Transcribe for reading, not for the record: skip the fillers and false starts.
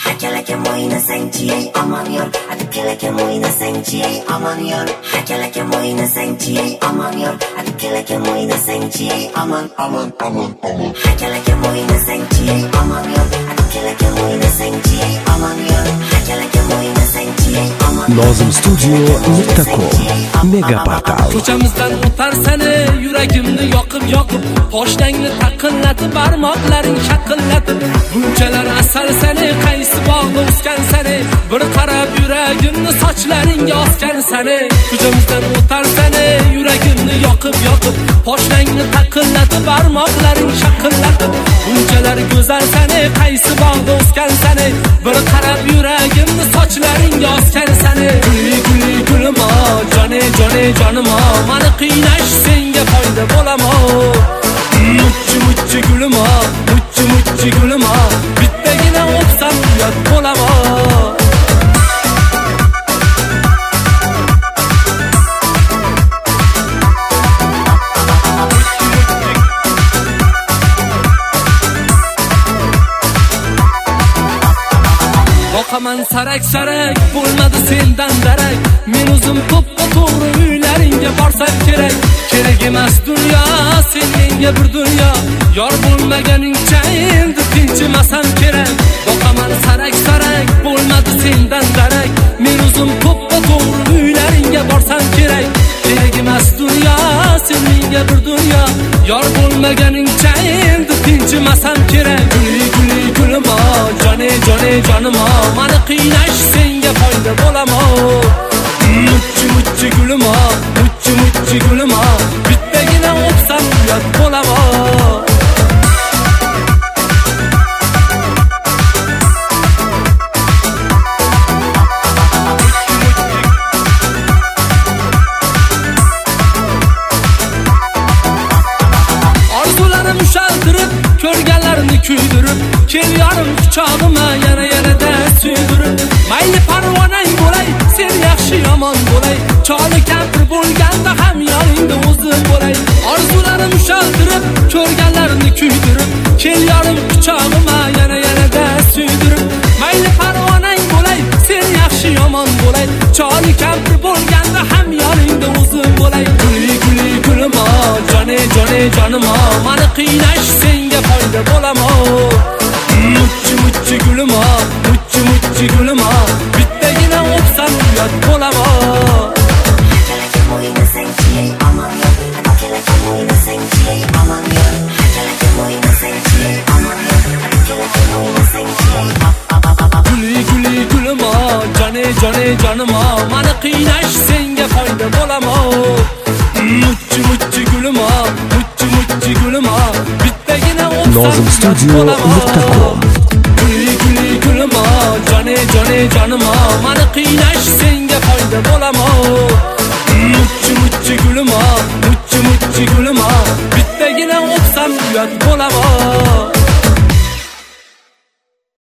Hakalakim o'ynasang-chi, aman yor. Hakalakim o'ynasang-chi, aman yor. Hakalakim o'ynasang-chi, aman yor. Hakalakim o'ynasang-chi, aman. Hakalakim o'ynasang-chi, aman yor. Hakalakim o'ynasang-chi, aman yor. Hakalakim o'ynasang-chi, aman. Nozimstudio.com Mega portal. Ko'chamizdan o'tar sani, yuragimni yoqib, poshnangni taqillatib, barmoqlaring shaqillatib. Bunchalar asal sani, qaysi bog'da o'sgan sani, bir qarab yuragimni sochlaringga osgan sani. Ko'chamizdan o'tar sani, yuragimni yoqib, poshnangni taqillatib, barmoqlaring shaqillatib. Bunchalar go'zal sani, qaysi bog'da o'sgan sani, bir qarab yuragimni sochlaringga osgan sani. Guli gulimo, jonimo, meni qiynash senga foyda bo'lamo. Muchchi gulimo, muchchi gulimo, bittagina o'psam uyat bo'lamo. Boqaman sarak bo'lmadi sendan darak. Men o'zim to'g'ri uylaringga borsam kerak. Kerak emas dunyo, sen menga bir dunyo. Yor bo'lmaganingcha endi tinchimasam kerak. Boqaman sarak bo'lmadi sendan darak. Men o'zim to'g'ri uylaringga borsam kerak. Kerak emas dunyo, sen menga bir dunyo. Yor bo'lmaganingcha endi tinchimasam kerak. Guli gulimo, jonimo, meni qiynash senga foyda bo'lamo. Muchchi gulimo, muchchi gulimo, bittagina o'psam uyat bo'lamo. Orzularim ushaltirib, ko'rganlarni kuydirib, kel yorim quchog'ima yana-da suydirib. Mayli parvonang bo'lay, sen yaxshi yomon bo'lay. Choli kampir bo'lganda ham yoningda o'zim bo'lay. Orzularim ushaltirib, ko'rganlarni kuydirib, kel yorim quchog'ima yana-da suydirib. Mayli parvonang bo'lay, sen yaxshi yomon bo'lay. Choli kampir bo'lganda ham yoningda o'zim bo'lay. Guli gulimo, jonimo, meni qiynash senga foyda bo'lamo. Muchchi gulimo, muchchi gulimo, bittagina o'psam uyat bo'lamo. Hakalakim o'ynasang-chi, aman yor. Hakalakim o'ynasang-chi, aman yor. Hakalakim o'ynasang-chi, aman yor. Hakalakim o'ynasang-chi. Guli gulimo, jonimo, meni qiynash senga foyda bo'lamo. Muchchi gulimo, muchchi gulimo, bittagina o'psam Nozimstudio.com Guli gulimo, jonimo, meni qiynash senga foyda bo'lamo. Muchchi gulimo, muchchi gulimo, bittagina o'psam uyat bo'lamo.